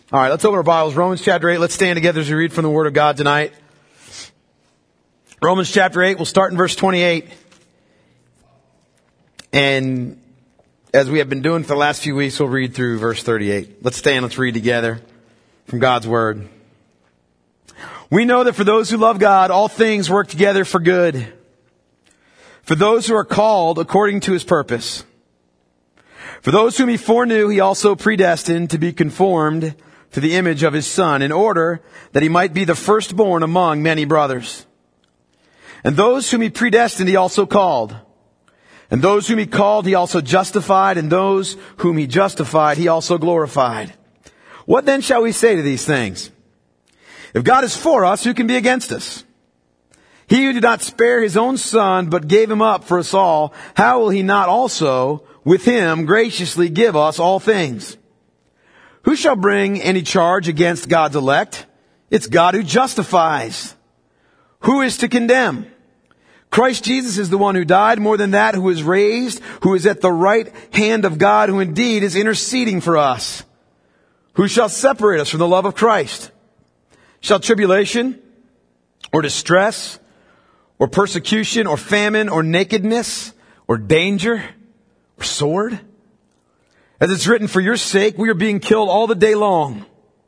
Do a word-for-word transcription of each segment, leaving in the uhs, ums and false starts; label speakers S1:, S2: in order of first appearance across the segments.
S1: All right, let's open our Bibles. Romans chapter eight. Let's stand together as we read from the Word of God tonight. Romans chapter eight, we'll start in verse twenty-eight. And as we have been doing for the last few weeks, we'll read through verse thirty-eight. Let's stand, let's read together from God's Word. We know that for those who love God, all things work together for good. For those who are called according to His purpose. For those whom He foreknew, He also predestined to be conformed to the image of His Son, in order that He might be the firstborn among many brothers. And those whom He predestined, He also called. And those whom He called, He also justified. And those whom He justified, He also glorified. What then shall we say to these things? If God is for us, who can be against us? He who did not spare His own Son, but gave Him up for us all, how will He not also with Him graciously give us all things? Who shall bring any charge against God's elect? It's God who justifies. Who is to condemn? Christ Jesus is the one who died, more than that, who is raised, who is at the right hand of God, who indeed is interceding for us. Who shall separate us from the love of Christ? Shall tribulation, or distress, or persecution, or famine, or nakedness, or danger, or sword? As it's written, for your sake we are being killed all the day long.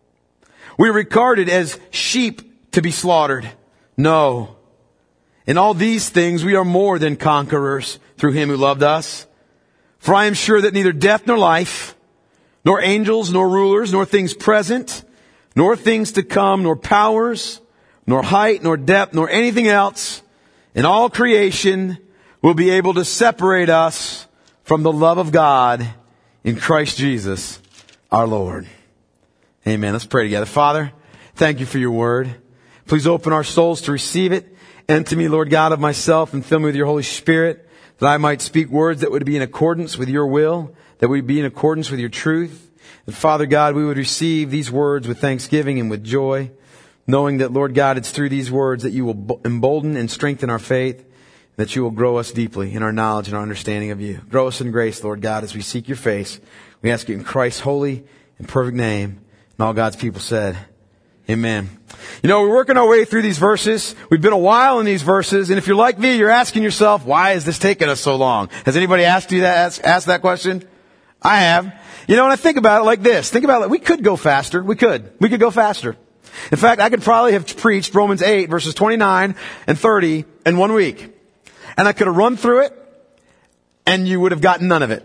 S1: We are regarded as sheep to be slaughtered. No. In all these things we are more than conquerors through Him who loved us. For I am sure that neither death nor life, nor angels, nor rulers, nor things present, nor things to come, nor powers, nor height, nor depth, nor anything else in all creation will be able to separate us from the love of God in Christ Jesus, our Lord. Amen. Let's pray together. Father, thank You for Your word. Please open our souls to receive it. Enter me, Lord God, of myself, and fill me with Your Holy Spirit, that I might speak words that would be in accordance with Your will, that would be in accordance with Your truth. And Father God, we would receive these words with thanksgiving and with joy, knowing that, Lord God, it's through these words that You will embolden and strengthen our faith, that You will grow us deeply in our knowledge and our understanding of You. Grow us in grace, Lord God, as we seek Your face. We ask it in Christ's holy and perfect name. And all God's people said, amen. You know, we're working our way through these verses. We've been a while in these verses. And if you're like me, you're asking yourself, why is this taking us so long? Has anybody asked you that, asked, asked that question? I have. You know, and I think about it like this. Think about it. We could go faster. We could. We could go faster. In fact, I could probably have preached Romans eight verses twenty-nine and thirty in one week. And I could have run through it, and you would have gotten none of it.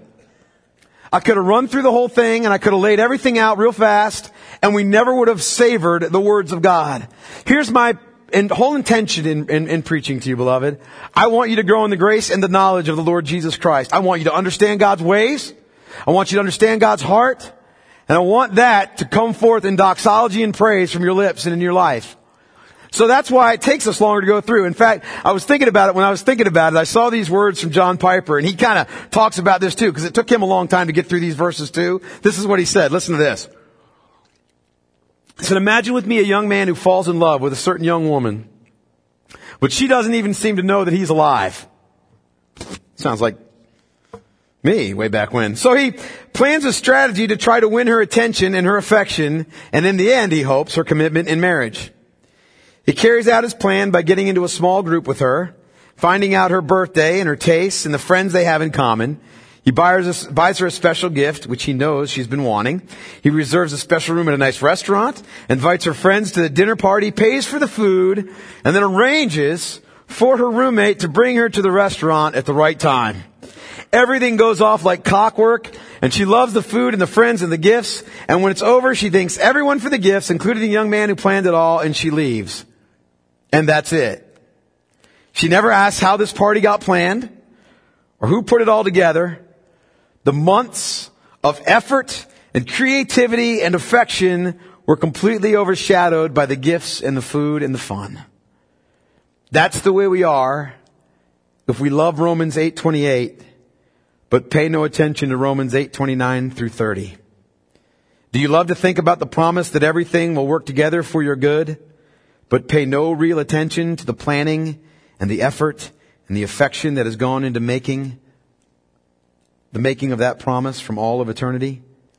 S1: I could have run through the whole thing, and I could have laid everything out real fast, and we never would have savored the words of God. Here's my in, whole intention in, in, in preaching to you, beloved. I want you to grow in the grace and the knowledge of the Lord Jesus Christ. I want you to understand God's ways. I want you to understand God's heart. And I want that to come forth in doxology and praise from your lips and in your life. So that's why it takes us longer to go through. In fact, I was thinking about it when I was thinking about it. I saw these words from John Piper, and he kind of talks about this too, because it took him a long time to get through these verses too. This is what he said. Listen to this. He said, imagine with me a young man who falls in love with a certain young woman, but she doesn't even seem to know that he's alive. Sounds like me way back when. So he plans a strategy to try to win her attention and her affection, and in the end, he hopes, her commitment in marriage. He carries out his plan by getting into a small group with her, finding out her birthday and her tastes and the friends they have in common. He buys, buys her a special gift, which he knows she's been wanting. He reserves a special room at a nice restaurant, invites her friends to the dinner party, pays for the food, and then arranges for her roommate to bring her to the restaurant at the right time. Everything goes off like clockwork, and she loves the food and the friends and the gifts. And when it's over, she thanks everyone for the gifts, including the young man who planned it all, and she leaves. And that's it. She never asks how this party got planned or who put it all together. The months of effort and creativity and affection were completely overshadowed by the gifts and the food and the fun. That's the way we are if we love Romans eight twenty-eight, but pay no attention to Romans eight twenty-nine through thirty. Do you love to think about the promise that everything will work together for your good, but pay no real attention to the planning and the effort and the affection that has gone into making the making of that promise from all of eternity?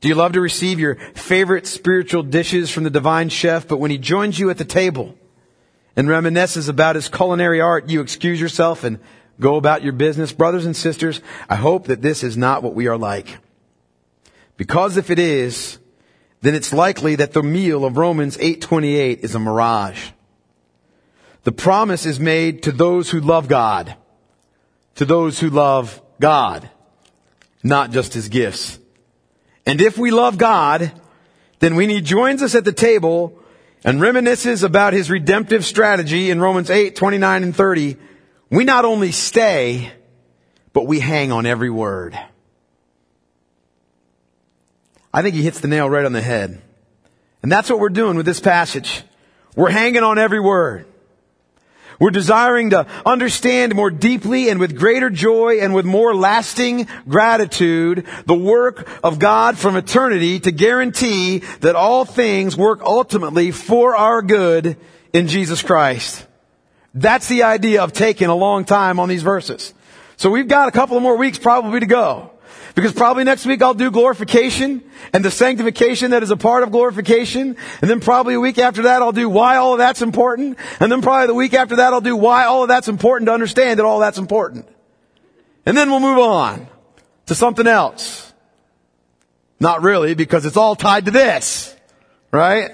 S1: Do you love to receive your favorite spiritual dishes from the divine chef, but when he joins you at the table and reminisces about his culinary art, you excuse yourself and go about your business? Brothers and sisters, I hope that this is not what we are like. Because if it is, then it's likely that the meal of Romans eight twenty-eight is a mirage. The promise is made to those who love God, to those who love God, not just his gifts. And if we love God, then when he joins us at the table and reminisces about his redemptive strategy in Romans eight twenty-nine and thirty, we not only stay, but we hang on every word. I think he hits the nail right on the head. And that's what we're doing with this passage. We're hanging on every word. We're desiring to understand more deeply and with greater joy and with more lasting gratitude the work of God from eternity to guarantee that all things work ultimately for our good in Jesus Christ. That's the idea of taking a long time on these verses. So we've got a couple of more weeks probably to go. Because probably next week I'll do glorification and the sanctification that is a part of glorification. And then probably a week after that I'll do why all of that's important. And then probably the week after that I'll do why all of that's important to understand that all that's important. And then we'll move on to something else. Not really, because it's all tied to this. Right?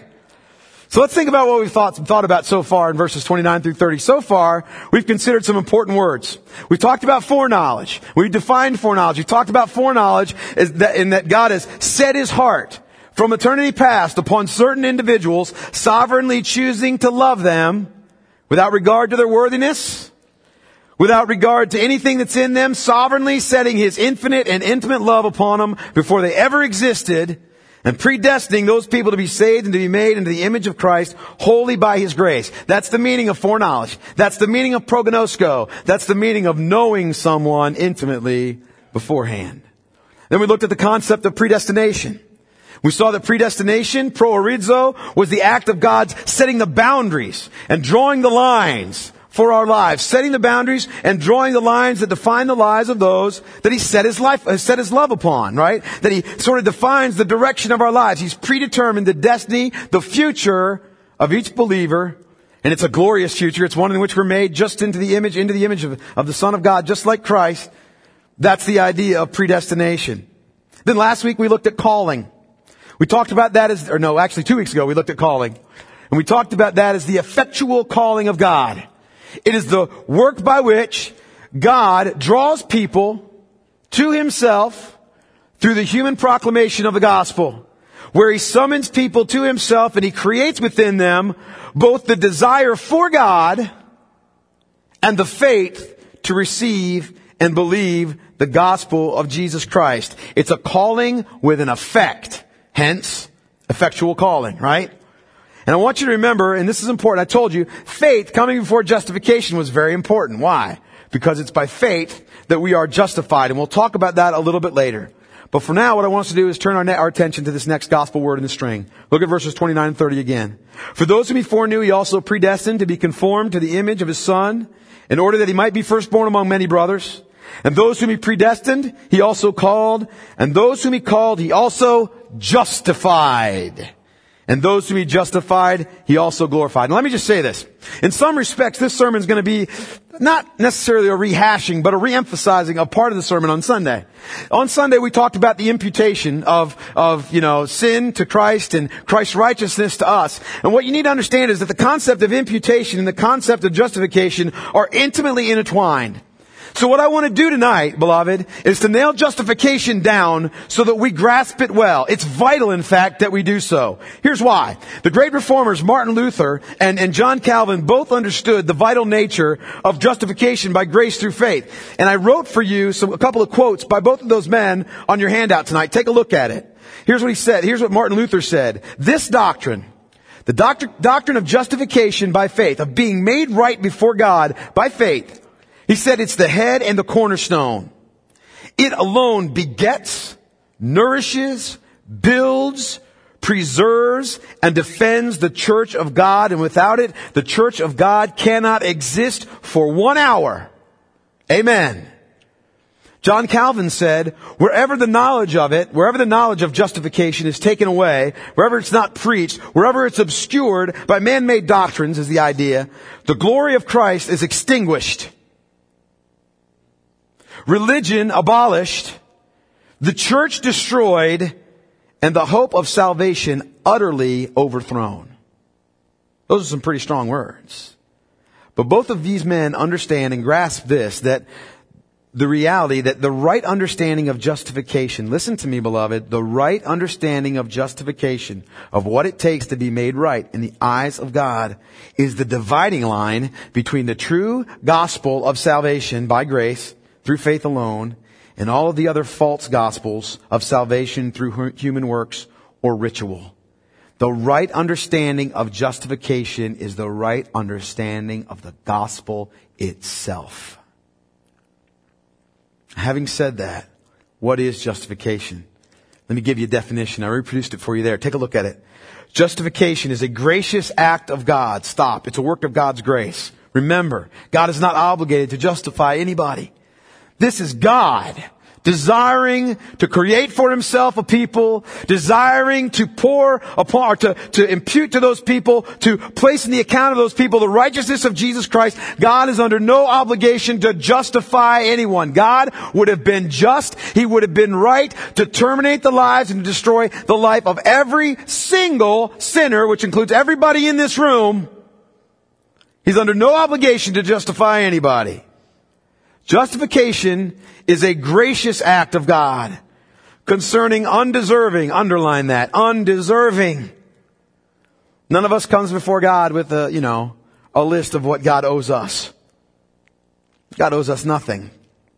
S1: So let's think about what we've thought, thought about so far in verses twenty-nine through thirty. So far, we've considered some important words. We've talked about foreknowledge. We've defined foreknowledge. We've talked about foreknowledge is that, in that God has set his heart from eternity past upon certain individuals, sovereignly choosing to love them without regard to their worthiness, without regard to anything that's in them, sovereignly setting his infinite and intimate love upon them before they ever existed, and predestining those people to be saved and to be made into the image of Christ wholly by his grace. That's the meaning of foreknowledge. That's the meaning of prognosko. That's the meaning of knowing someone intimately beforehand. Then we looked at the concept of predestination. We saw that predestination, proorizo, was the act of God setting the boundaries and drawing the lines for our lives, setting the boundaries and drawing the lines that define the lives of those that he set his life, uh, set his love upon, right? That he sort of defines the direction of our lives. He's predetermined the destiny, the future of each believer. And it's a glorious future. It's one in which we're made just into the image, into the image of, of the Son of God, just like Christ. That's the idea of predestination. Then last week we looked at calling. We talked about that as, or no, actually two weeks ago we looked at calling. And we talked about that as the effectual calling of God. It is the work by which God draws people to himself through the human proclamation of the gospel, where he summons people to himself and he creates within them both the desire for God and the faith to receive and believe the gospel of Jesus Christ. It's a calling with an effect, hence effectual calling, right? And I want you to remember, and this is important, I told you, faith coming before justification was very important. Why? Because it's by faith that we are justified. And we'll talk about that a little bit later. But for now, what I want us to do is turn our, ne- our attention to this next gospel word in the string. Look at verses twenty-nine and thirty again. For those whom he foreknew, he also predestined to be conformed to the image of his Son, in order that he might be firstborn among many brothers. And those whom he predestined, he also called. And those whom he called, he also justified. And those whom he justified, he also glorified. Now let me just say this. In some respects, this sermon is going to be not necessarily a rehashing, but a reemphasizing of part of the sermon on Sunday. On Sunday, we talked about the imputation of, of, you know, sin to Christ and Christ's righteousness to us. And what you need to understand is that the concept of imputation and the concept of justification are intimately intertwined. So what I want to do tonight, beloved, is to nail justification down so that we grasp it well. It's vital, in fact, that we do so. Here's why. The great reformers, Martin Luther and, and John Calvin, both understood the vital nature of justification by grace through faith. And I wrote for you some, a couple of quotes by both of those men on your handout tonight. Take a look at it. Here's what he said. Here's what Martin Luther said. This doctrine, the doctrine, doctrine of justification by faith, of being made right before God by faith, he said it's the head and the cornerstone. It alone begets, nourishes, builds, preserves, and defends the church of God. And without it, the church of God cannot exist for one hour. Amen. John Calvin said, wherever the knowledge of it, wherever the knowledge of justification is taken away, wherever it's not preached, wherever it's obscured by man-made doctrines is the idea, the glory of Christ is extinguished. Religion abolished, the church destroyed, and the hope of salvation utterly overthrown. Those are some pretty strong words. But both of these men understand and grasp this, that the reality that the right understanding of justification, listen to me, beloved, the right understanding of justification, of what it takes to be made right in the eyes of God, is the dividing line between the true gospel of salvation by grace, through faith alone, and all of the other false gospels of salvation through human works or ritual. The right understanding of justification is the right understanding of the gospel itself. Having said that, what is justification? Let me give you a definition. I reproduced it for you there. Take a look at it. Justification is a gracious act of God. Stop. It's a work of God's grace. Remember, God is not obligated to justify anybody. This is God desiring to create for himself a people, desiring to pour upon, or to, to impute to those people, to place in the account of those people the righteousness of Jesus Christ. God is under no obligation to justify anyone. God would have been just, He would have been right to terminate the lives and to destroy the life of every single sinner, which includes everybody in this room. He's under no obligation to justify anybody. Justification is a gracious act of God concerning undeserving. Underline that. Undeserving. None of us comes before God with a, you know, a list of what God owes us. God owes us nothing.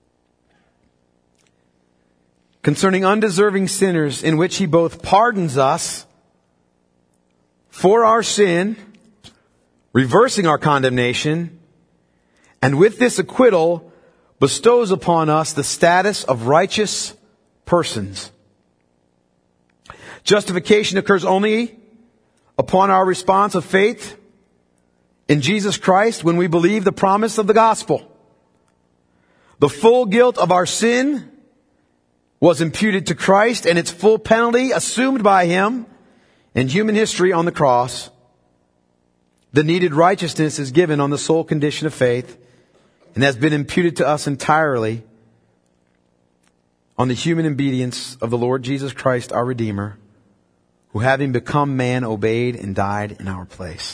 S1: Concerning undeserving sinners, in which He both pardons us for our sin, reversing our condemnation, and with this acquittal bestows upon us the status of righteous persons. Justification occurs only upon our response of faith in Jesus Christ when we believe the promise of the gospel. The full guilt of our sin was imputed to Christ, and its full penalty assumed by Him in human history on the cross. The needed righteousness is given on the sole condition of faith, and has been imputed to us entirely on the human obedience of the Lord Jesus Christ, our Redeemer, who having become man, obeyed and died in our place.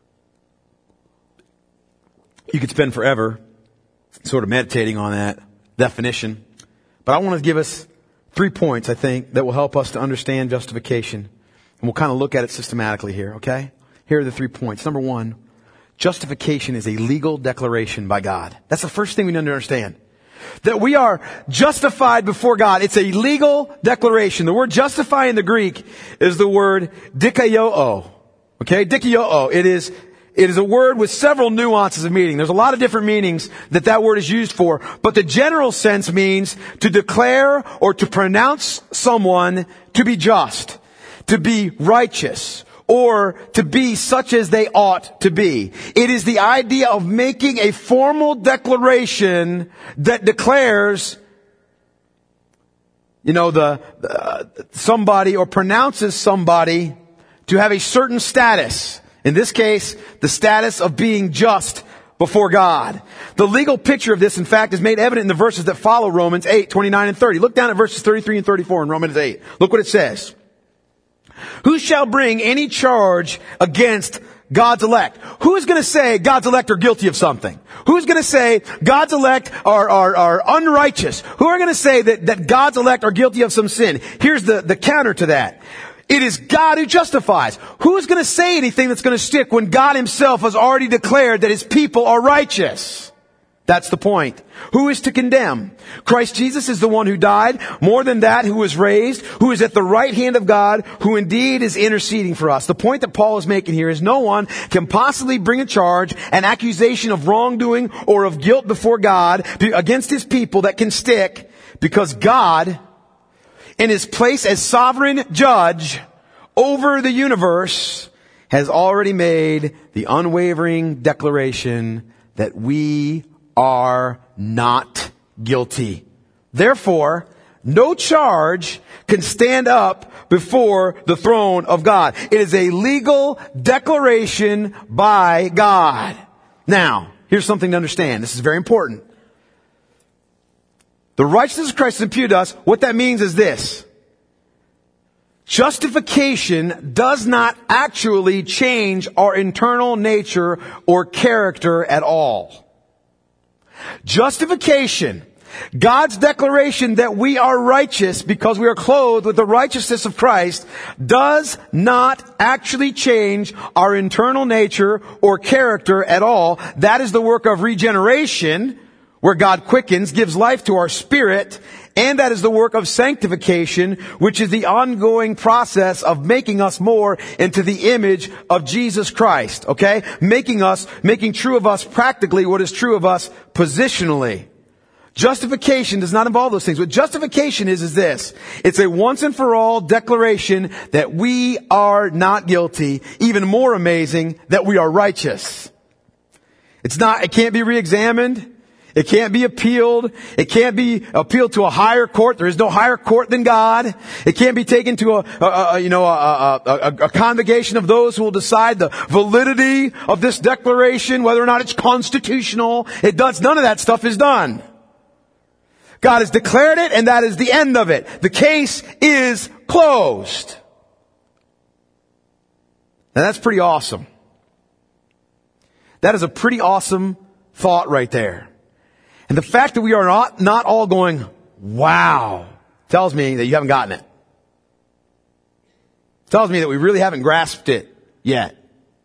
S1: You could spend forever sort of meditating on that definition, but I want to give us three points, I think, that will help us to understand justification, and we'll kind of look at it systematically here, okay? Here are the three points. Number one, justification is a legal declaration by God. That's the first thing we need to understand. That we are justified before God. It's a legal declaration. The word justify in the Greek is the word dikaiō. Okay? Dikaiō. It is, it is a word with several nuances of meaning. There's a lot of different meanings that that word is used for. But the general sense means to declare or to pronounce someone to be just, to be righteous, or to be such as they ought to be. It is the idea of making a formal declaration that declares, you know, the, uh, somebody or pronounces somebody to have a certain status. In this case, the status of being just before God. The legal picture of this, in fact, is made evident in the verses that follow Romans eight, twenty-nine and thirty. Look down at verses thirty-three and thirty-four in Romans eight. Look what it says. Who shall bring any charge against God's elect? Who is going to say God's elect are guilty of something? Who's going to say God's elect are, are, are unrighteous? Who are going to say that, that God's elect are guilty of some sin? Here's the, the counter to that. It is God who justifies. Who is going to say anything that's going to stick when God Himself has already declared that His people are righteous? That's the point. Who is to condemn? Christ Jesus is the one who died. More than that, who was raised, who is at the right hand of God, who indeed is interceding for us. The point that Paul is making here is no one can possibly bring a charge, an accusation of wrongdoing or of guilt before God against His people that can stick, because God, in His place as sovereign judge over the universe, has already made the unwavering declaration that we are not guilty. Therefore, no charge can stand up before the throne of God. It is a legal declaration by God. Now, here's something to understand. This is very important. The righteousness of Christ is imputed to us. What that means is this. Justification does not actually change our internal nature or character at all. Justification, God's declaration that we are righteous because we are clothed with the righteousness of Christ, does not actually change our internal nature or character at all. That is the work of regeneration, where God quickens, gives life to our spirit, and that is the work of sanctification, which is the ongoing process of making us more into the image of Jesus Christ, okay? Making us, making true of us practically what is true of us positionally. Justification does not involve those things. What justification is, is this. It's a once and for all declaration that we are not guilty. Even more amazing, that we are righteous. It's not, it can't be re-examined. It can't be appealed. It can't be appealed to a higher court. There is no higher court than God. It can't be taken to a, a, a you know, a, a, a, a congregation of those who will decide the validity of this declaration, whether or not it's constitutional. It does, none of that stuff is done. God has declared it, and that is the end of it. The case is closed. Now that's pretty awesome. That is a pretty awesome thought right there. And the fact that we are not, not all going, wow, tells me that you haven't gotten it. Tells me that we really haven't grasped it yet.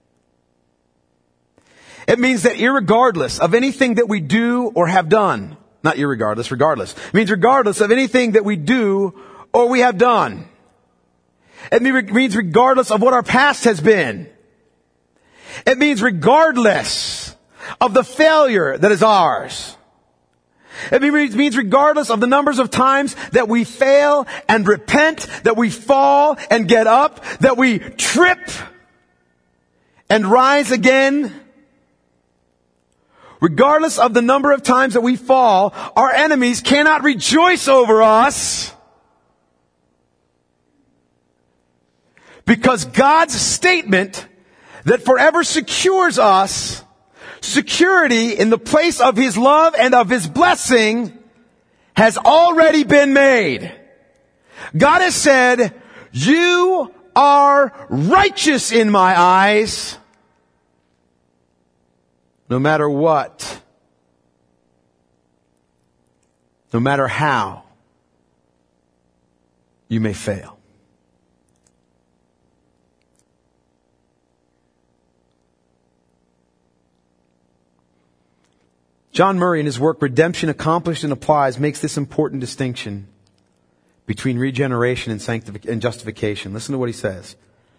S1: It means that irregardless of anything that we do or have done, not irregardless, regardless. It means regardless of anything that we do or we have done. It means regardless of what our past has been. It means regardless of the failure that is ours. It means regardless of the numbers of times that we fail and repent, that we fall and get up, that we trip and rise again. Regardless of the number of times that we fall, our enemies cannot rejoice over us, because God's statement that forever secures us, security in the place of His love and of His blessing, has already been made. God has said, you are righteous in my eyes, no matter what, no matter how you may fail. John Murray, in his work, Redemption Accomplished and Applies, makes this important distinction between regeneration and sanctific- and justification. Listen to what he says.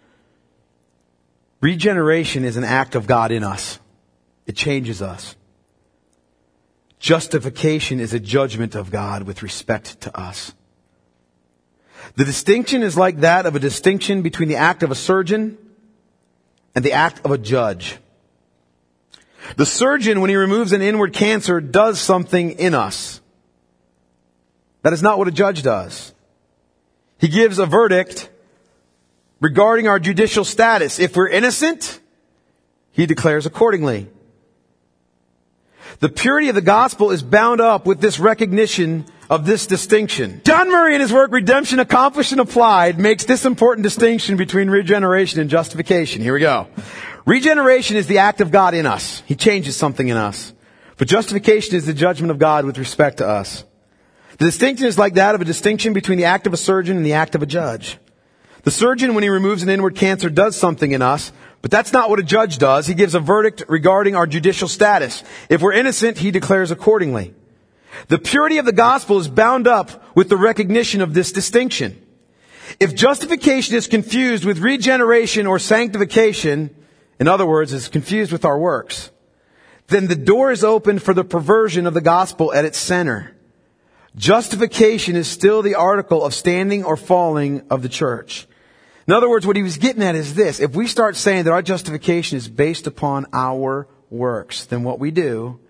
S1: Regeneration is an act of God in us. It changes us. Justification is a judgment of God with respect to us. The distinction is like that of a distinction between the act of a surgeon and the act of a judge. The surgeon, when he removes an inward cancer, does something in us. That is not what a judge does. He gives a verdict regarding our judicial status. If we're innocent, he declares accordingly. The purity of the gospel is bound up with this recognition of this distinction. John Murray, in his work, Redemption Accomplished and Applied, makes this important distinction between regeneration and justification. Here we go. Regeneration is the act of God in us. He changes something in us. But justification is the judgment of God with respect to us. The distinction is like that of a distinction between the act of a surgeon and the act of a judge. The surgeon, when he removes an inward cancer, does something in us, but that's not what a judge does. He gives a verdict regarding our judicial status. If we're innocent, he declares accordingly. The purity of the gospel is bound up with the recognition of this distinction. If justification is confused with regeneration or sanctification, in other words, is confused with our works, then the door is open for the perversion of the gospel at its center. Justification is still the article of standing or falling of the church. In other words, what he was getting at is this. If we start saying that our justification is based upon our works, then what we do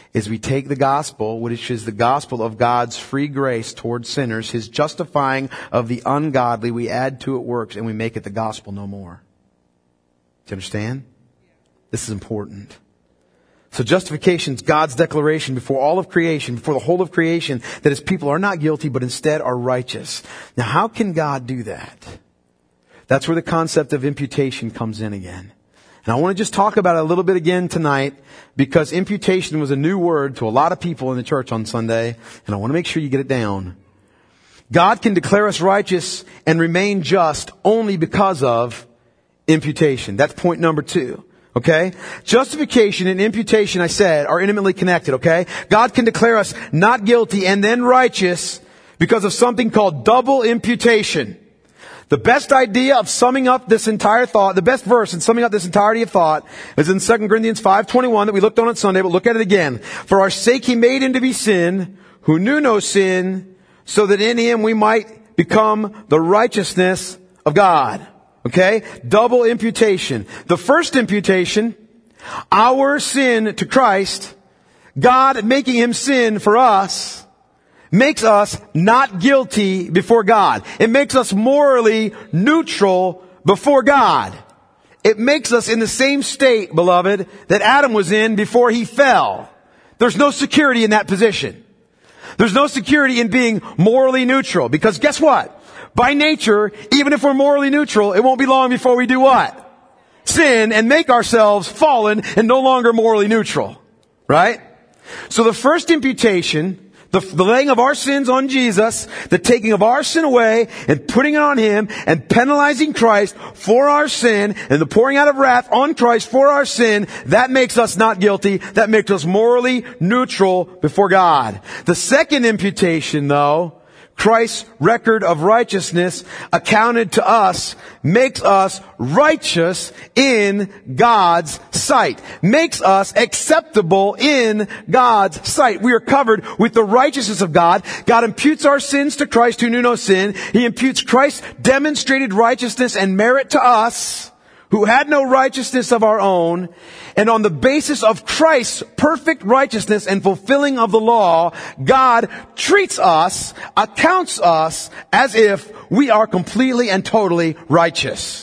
S1: is we take the gospel, which is the gospel of God's free grace towards sinners, His justifying of the ungodly, we add to it works, and we make it the gospel no more. Do you understand? This is important. So justification is God's declaration before all of creation, before the whole of creation, that His people are not guilty, but instead are righteous. Now, how can God do that? That's where the concept of imputation comes in again. And I want to just talk about it a little bit again tonight, because imputation was a new word to a lot of people in the church on Sunday, and I want to make sure you get it down. God can declare us righteous and remain just only because of imputation. That's point number two. Okay? Justification and imputation, I said, are intimately connected, okay? God can declare us not guilty and then righteous because of something called double imputation. The best idea of summing up this entire thought, the best verse in summing up this entirety of thought is in Second Corinthians five twenty-one that we looked on on Sunday, but look at it again. For our sake He made Him to be sin, who knew no sin, so that in Him we might become the righteousness of God. Okay? Double imputation. The first imputation, our sin to Christ, God making Him sin for us, makes us not guilty before God. It makes us morally neutral before God. It makes us in the same state, beloved, that Adam was in before he fell. There's no security in that position. There's no security in being morally neutral, because guess what? By nature, even if we're morally neutral, it won't be long before we do what? Sin and make ourselves fallen and no longer morally neutral. Right? So the first imputation, the, the laying of our sins on Jesus, the taking of our sin away and putting it on Him and penalizing Christ for our sin and the pouring out of wrath on Christ for our sin, that makes us not guilty. That makes us morally neutral before God. The second imputation, though, Christ's record of righteousness accounted to us makes us righteous in God's sight. Makes us acceptable in God's sight. We are covered with the righteousness of God. God imputes our sins to Christ who knew no sin. He imputes Christ's demonstrated righteousness and merit to us who had no righteousness of our own. And on the basis of Christ's perfect righteousness and fulfilling of the law, God treats us, accounts us as if we are completely and totally righteous.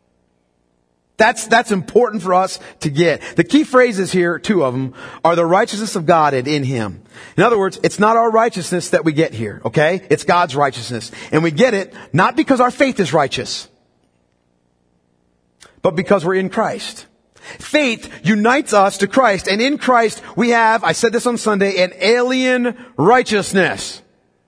S1: That's, that's important for us to get. The key phrases here, two of them, are the righteousness of God and in Him. In other words, it's not our righteousness that we get here, okay? It's God's righteousness. And we get it not because our faith is righteous, but because we're in Christ. Faith unites us to Christ, and in Christ we have, I said this on Sunday, an alien righteousness.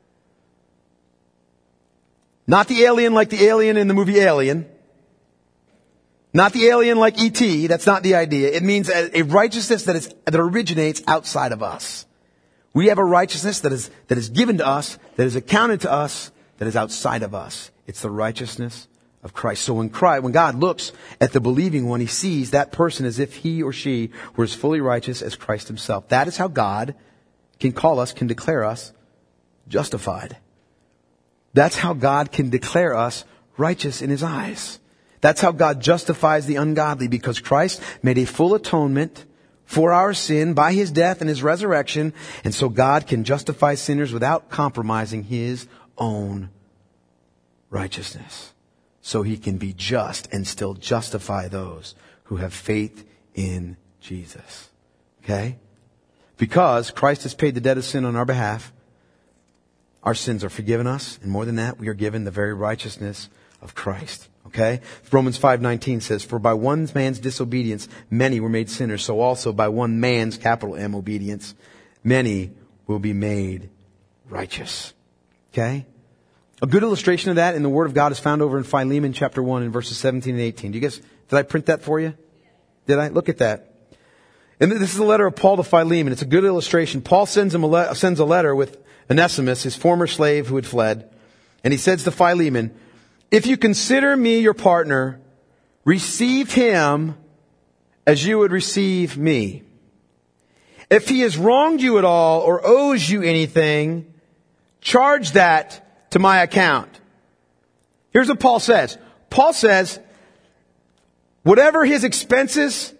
S1: Not the alien like the alien in the movie Alien. Not the alien like E T That's not the idea. It means a, a righteousness that is, that originates outside of us. We have a righteousness that is, that is given to us, that is accounted to us, that is outside of us. It's the righteousness of Christ. So when Christ, when God looks at the believing one, He sees that person as if he or she were as fully righteous as Christ Himself. That is how God can call us, can declare us justified. That's how God can declare us righteous in His eyes. That's how God justifies the ungodly, because Christ made a full atonement for our sin by His death and His resurrection. And so God can justify sinners without compromising His own righteousness. So He can be just and still justify those who have faith in Jesus. Okay? Because Christ has paid the debt of sin on our behalf, our sins are forgiven us, and more than that, we are given the very righteousness of Christ. Okay? Romans five nineteen says, for by one man's disobedience, many were made sinners. So also by one man's, capital M, obedience, many will be made righteous. Okay? A good illustration of that in the Word of God is found over in Philemon chapter one in verses seventeen and eighteen. Do you guys, did I print that for you? Did I? Look at that. And this is a letter of Paul to Philemon. It's a good illustration. Paul sends him a le- sends a letter with Onesimus, his former slave who had fled. And he says to Philemon, if you consider me your partner, receive him as you would receive me. If he has wronged you at all or owes you anything, charge that to my account. Here's what Paul says. Paul says, whatever his expenses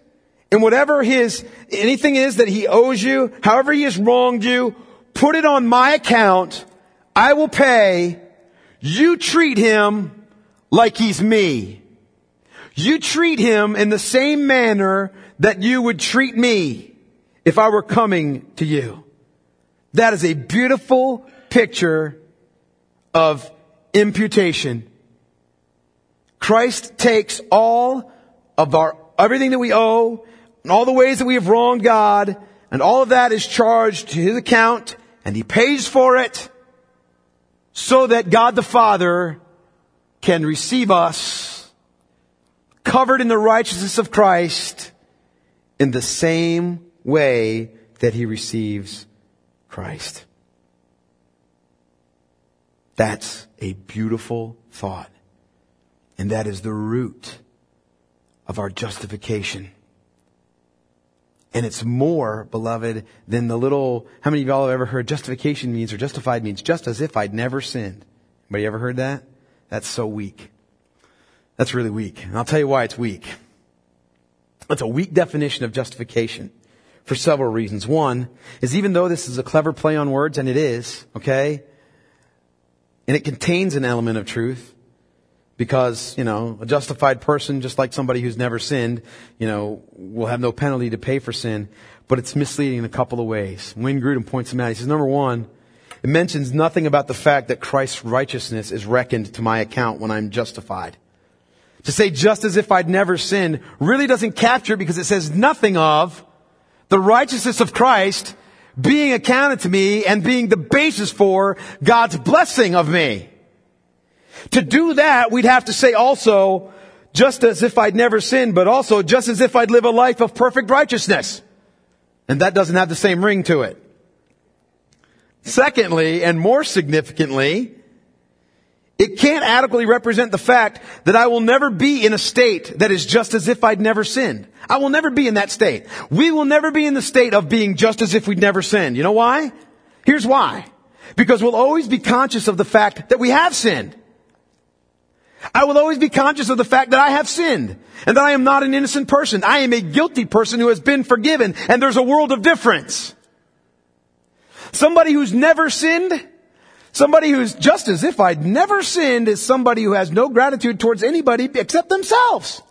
S1: And whatever his, anything is that he owes you, however he has wronged you, put it on my account. I will pay. You treat him like he's me. You treat him in the same manner that you would treat me if I were coming to you. That is a beautiful picture of imputation. Christ takes all of our, everything that we owe, and all the ways that we have wronged God, and all of that is charged to his account, and he pays for it, so that God the Father can receive us, covered in the righteousness of Christ, in the same way that he receives Christ. That's a beautiful thought. And that is the root of our justification. And it's more, beloved, than the little, how many of y'all have ever heard justification means, or justified means, just as if I'd never sinned? Anybody ever heard that? That's so weak. That's really weak. And I'll tell you why it's weak. It's a weak definition of justification for several reasons. One is, even though this is a clever play on words, and it is, okay, and it contains an element of truth, because, you know, a justified person, just like somebody who's never sinned, you know, will have no penalty to pay for sin. But it's misleading in a couple of ways. Wayne Grudem points them out. He says, number one, it mentions nothing about the fact that Christ's righteousness is reckoned to my account when I'm justified. To say just as if I'd never sinned really doesn't capture it, because it says nothing of the righteousness of Christ being accounted to me and being the basis for God's blessing of me. To do that, we'd have to say also, just as if I'd never sinned, but also just as if I'd live a life of perfect righteousness. And that doesn't have the same ring to it. Secondly, and more significantly, it can't adequately represent the fact that I will never be in a state that is just as if I'd never sinned. I will never be in that state. We will never be in the state of being just as if we'd never sinned. You know why? Here's why. Because we'll always be conscious of the fact that we have sinned. I will always be conscious of the fact that I have sinned and that I am not an innocent person. I am a guilty person who has been forgiven, and there's a world of difference. Somebody who's never sinned, somebody who's just as if I'd never sinned, is somebody who has no gratitude towards anybody except themselves.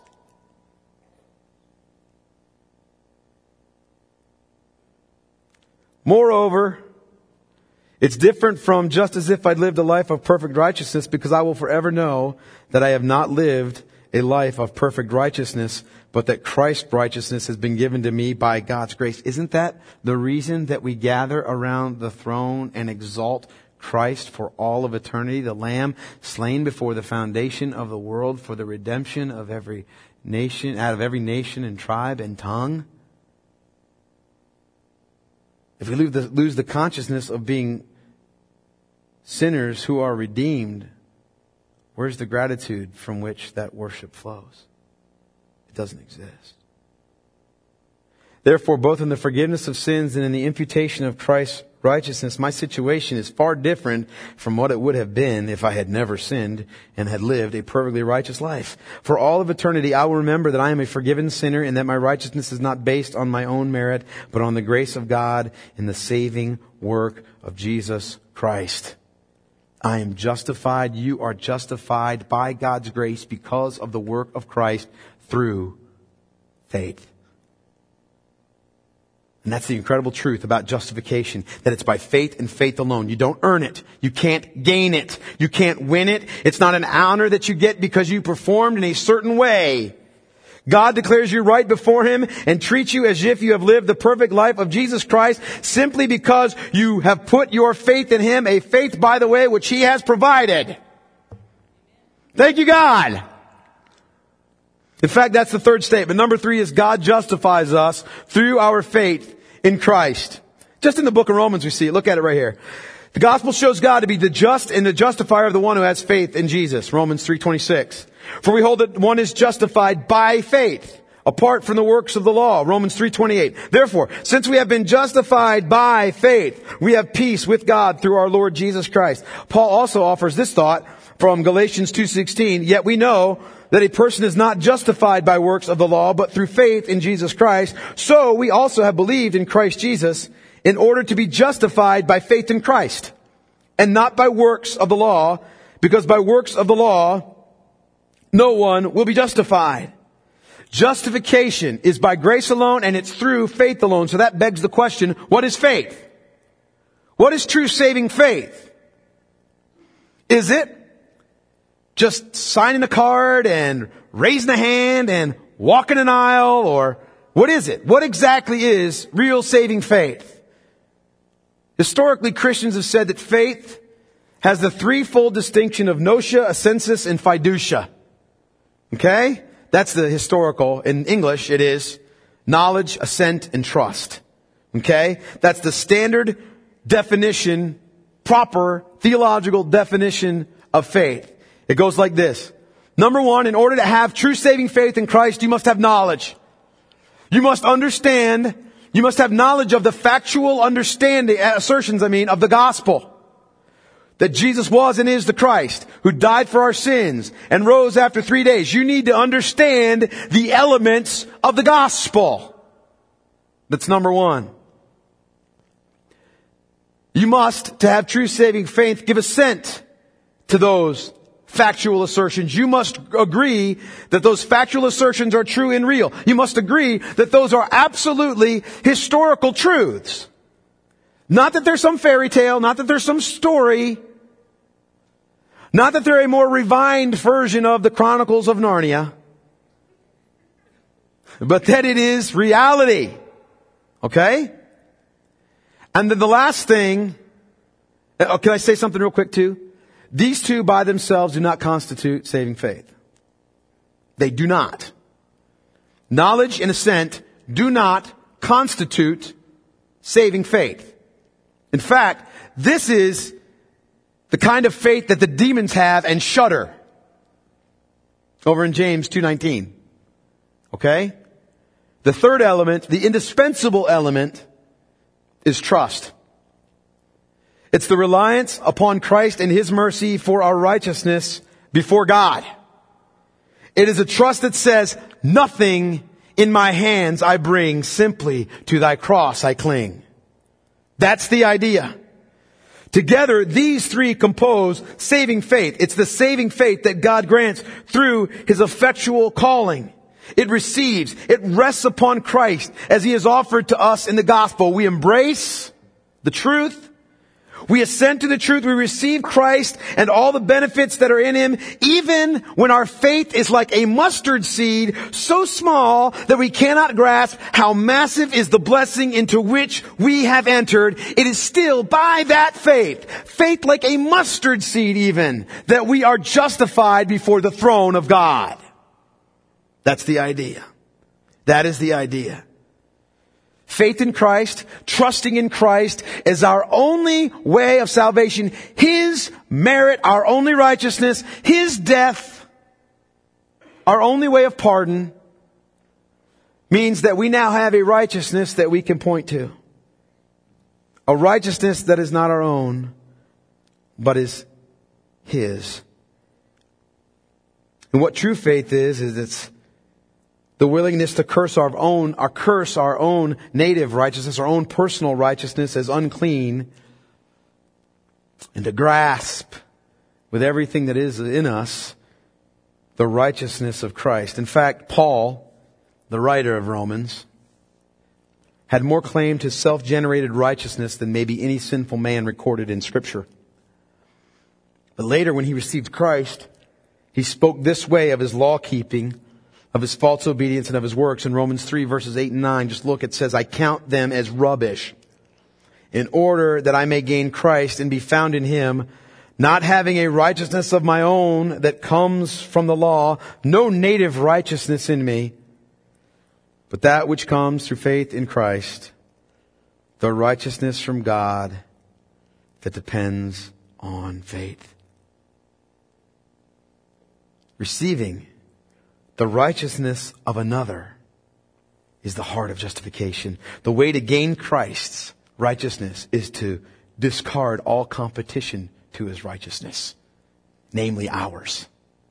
S1: Moreover, it's different from just as if I'd lived a life of perfect righteousness, because I will forever know that I have not lived a life of perfect righteousness, but that Christ's righteousness has been given to me by God's grace. Isn't that the reason that we gather around the throne and exalt Christ for all of eternity, the Lamb slain before the foundation of the world for the redemption of every nation, out of every nation and tribe and tongue? If we lose the, lose the consciousness of being sinners who are redeemed, where's the gratitude from which that worship flows? It doesn't exist. Therefore, both in the forgiveness of sins and in the imputation of Christ's righteousness, my situation is far different from what it would have been if I had never sinned and had lived a perfectly righteous life. For all of eternity, I will remember that I am a forgiven sinner, and that my righteousness is not based on my own merit, but on the grace of God in the saving work of Jesus Christ. I am justified. You are justified by God's grace because of the work of Christ through faith. And that's the incredible truth about justification, that it's by faith and faith alone. You don't earn it. You can't gain it. You can't win it. It's not an honor that you get because you performed in a certain way. God declares you right before Him and treats you as if you have lived the perfect life of Jesus Christ simply because you have put your faith in Him, a faith, by the way, which He has provided. Thank you, God. In fact, that's the third statement. Number three is God justifies us through our faith in Christ. Just in the book of Romans we see it. Look at it right here. The gospel shows God to be the just and the justifier of the one who has faith in Jesus. Romans three twenty-six. For we hold that one is justified by faith, apart from the works of the law. Romans three twenty-eight. Therefore, since we have been justified by faith, we have peace with God through our Lord Jesus Christ. Paul also offers this thought from Galatians two sixteen, yet we know that a person is not justified by works of the law, but through faith in Jesus Christ. So we also have believed in Christ Jesus in order to be justified by faith in Christ, and not by works of the law, because by works of the law, no one will be justified. Justification is by grace alone, and it's through faith alone. So that begs the question, what is faith? What is true saving faith? Is it just signing a card and raising a hand and walking an aisle? Or what is it? What exactly is real saving faith? Historically, Christians have said that faith has the threefold distinction of notia, assensus, and fiducia. Okay? That's the historical. In English, it is knowledge, assent, and trust. Okay? That's the standard definition, proper theological definition of faith. It goes like this. Number one, in order to have true saving faith in Christ, you must have knowledge. You must understand, you must have knowledge of the factual understanding, assertions, I mean, of the gospel. That Jesus was and is the Christ, who died for our sins and rose after three days. You need to understand the elements of the gospel. That's number one. You must, to have true saving faith, give assent to those factual assertions. You must agree that those factual assertions are true and real. You must agree that those are absolutely historical truths. Not that there's some fairy tale, not that there's some story, not that they're a more refined version of the Chronicles of Narnia, but that it is reality. Okay? And then the last thing, oh, can I say something real quick too? These two by themselves do not constitute saving faith. They do not. Knowledge and assent do not constitute saving faith. In fact, this is the kind of faith that the demons have and shudder. Over in James two nineteen. Okay? The third element, the indispensable element, is trust. It's the reliance upon Christ and His mercy for our righteousness before God. It is a trust that says, nothing in my hands I bring, simply to thy cross I cling. That's the idea. Together, these three compose saving faith. It's the saving faith that God grants through His effectual calling. It receives, it rests upon Christ as He is offered to us in the gospel. We embrace the truth. We assent to the truth. We receive Christ and all the benefits that are in Him, even when our faith is like a mustard seed, so small that we cannot grasp how massive is the blessing into which we have entered. It is still by that faith, faith like a mustard seed even, that we are justified before the throne of God. That's the idea. That is the idea. Faith in Christ, trusting in Christ is our only way of salvation. His merit, our only righteousness, His death, our only way of pardon, means that we now have a righteousness that we can point to. A righteousness that is not our own, but is His. And what true faith is, is it's the willingness to curse our own, or curse our own native righteousness, our own personal righteousness as unclean, and to grasp with everything that is in us the righteousness of Christ. In fact, Paul, the writer of Romans, had more claim to self-generated righteousness than maybe any sinful man recorded in Scripture. But later, when he received Christ, he spoke this way of his law-keeping, of his false obedience, and of his works. In Romans three, verses eight and nine, just look, it says, I count them as rubbish, in order that I may gain Christ and be found in Him, not having a righteousness of my own that comes from the law, no native righteousness in me, but that which comes through faith in Christ, the righteousness from God that depends on faith. Receiving the righteousness of another is the heart of justification. The way to gain Christ's righteousness is to discard all competition to His righteousness namely ours.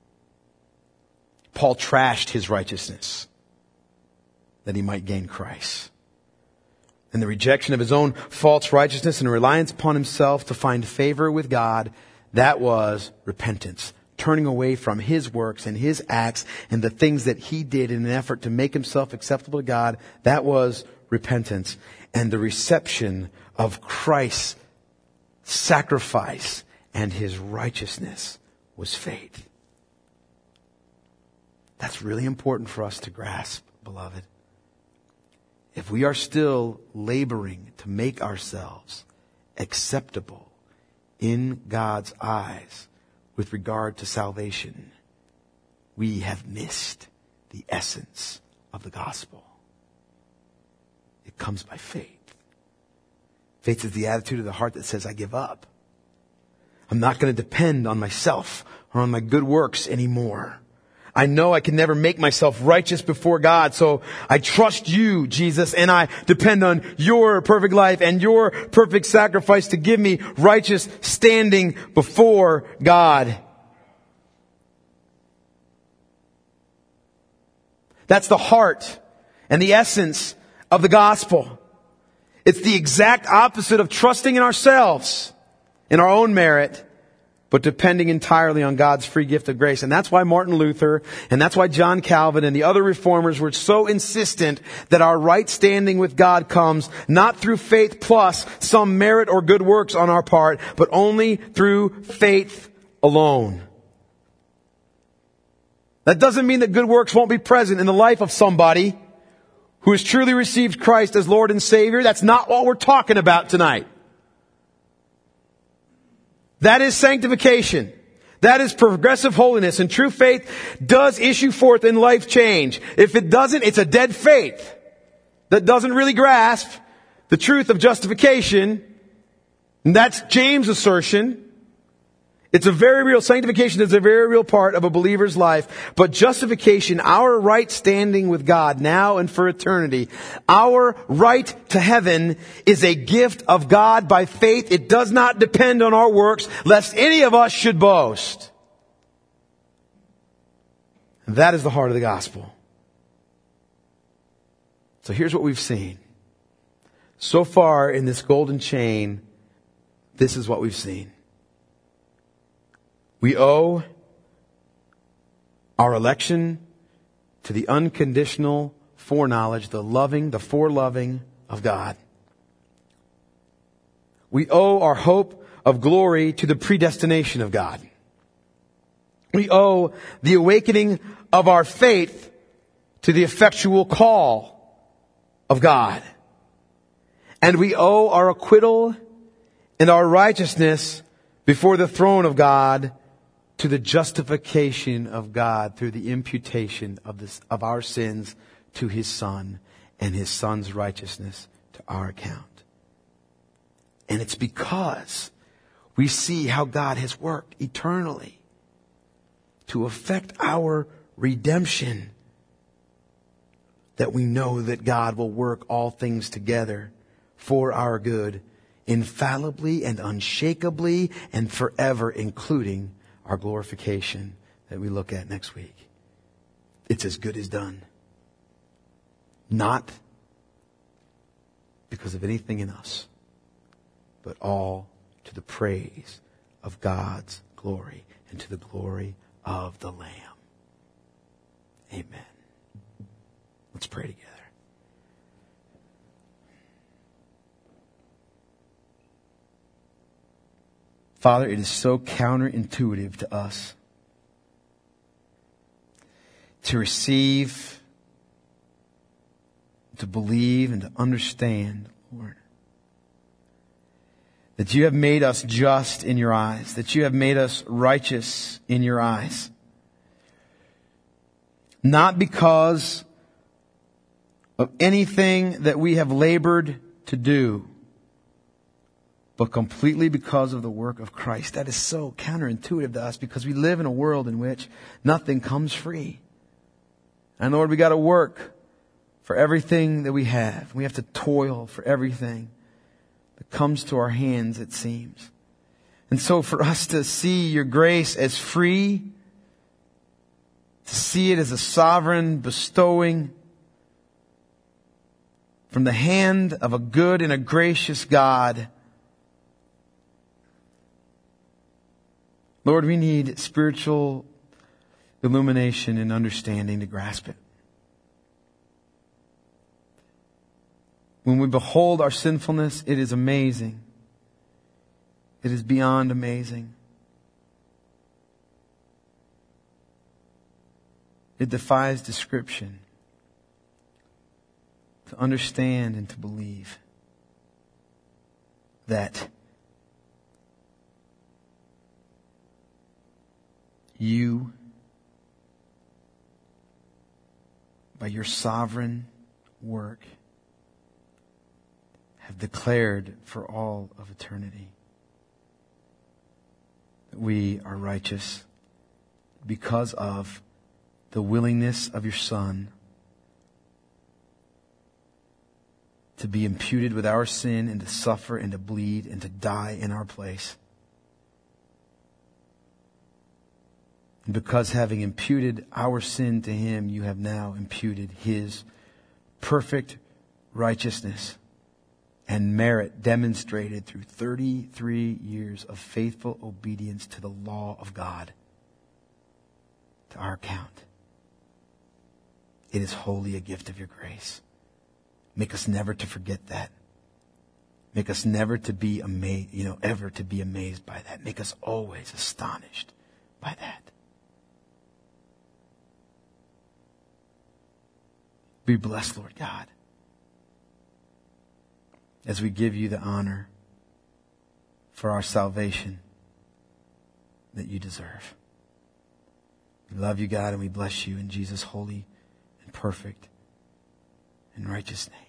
S1: Paul trashed his righteousness that he might gain Christ. And the rejection of his own false righteousness and a reliance upon himself to find favor with God, that was repentance. Turning away from his works and his acts and the things that he did in an effort to make himself acceptable to God, that was repentance. And the reception of Christ's sacrifice and his righteousness was faith. That's really important for us to grasp, beloved. If we are still laboring to make ourselves acceptable in God's eyes with regard to salvation, we have missed the essence of the gospel. It comes by faith. Faith is the attitude of the heart that says, I give up. I'm not going to depend on myself or on my good works anymore. I know I can never make myself righteous before God, so I trust you, Jesus, and I depend on your perfect life and your perfect sacrifice to give me righteous standing before God. That's the heart and the essence of the gospel. It's the exact opposite of trusting in ourselves, in our own merit, but depending entirely on God's free gift of grace. And that's why Martin Luther, and that's why John Calvin and the other reformers were so insistent that our right standing with God comes not through faith plus some merit or good works on our part, but only through faith alone. That doesn't mean that good works won't be present in the life of somebody who has truly received Christ as Lord and Savior. That's not what we're talking about tonight. That is sanctification. That is progressive holiness. And true faith does issue forth in life change. If it doesn't, it's a dead faith that doesn't really grasp the truth of justification. And that's James' assertion. It's a very real, sanctification is a very real part of a believer's life. But justification, our right standing with God now and for eternity, our right to heaven is a gift of God by faith. It does not depend on our works, lest any of us should boast. And that is the heart of the gospel. So here's what we've seen. So far in this golden chain, this is what we've seen. We owe our election to the unconditional foreknowledge, the loving, the foreloving of God. We owe our hope of glory to the predestination of God. We owe the awakening of our faith to the effectual call of God. And we owe our acquittal and our righteousness before the throne of God to the justification of God through the imputation of this, of our sins to His Son and His Son's righteousness to our account. And it's because we see how God has worked eternally to effect our redemption that we know that God will work all things together for our good, infallibly and unshakably and forever, including our glorification that we look at next week. It's as good as done. Not because of anything in us, but all to the praise of God's glory and to the glory of the Lamb. Amen. Let's pray together. Father, it is so counterintuitive to us to receive, to believe, and to understand, Lord, that you have made us just in your eyes, that you have made us righteous in your eyes. Not because of anything that we have labored to do, but completely because of the work of Christ. That is so counterintuitive to us because we live in a world in which nothing comes free. And Lord, we got to work for everything that we have. We have to toil for everything that comes to our hands, it seems. And so for us to see your grace as free, to see it as a sovereign bestowing from the hand of a good and a gracious God, Lord, we need spiritual illumination and understanding to grasp it. When we behold our sinfulness, it is amazing. It is beyond amazing. It defies description to understand and to believe that you, by your sovereign work, have declared for all of eternity that we are righteous because of the willingness of your Son to be imputed with our sin and to suffer and to bleed and to die in our place. And because having imputed our sin to Him, you have now imputed His perfect righteousness and merit demonstrated through thirty-three years of faithful obedience to the law of God to our account. It is wholly a gift of your grace. Make us never to forget that. Make us never to be amazed, you know, ever to be amazed by that. Make us always astonished by that. Be blessed, Lord God, as we give you the honor for our salvation that you deserve. We love you, God, and we bless you in Jesus' holy and perfect and righteous name.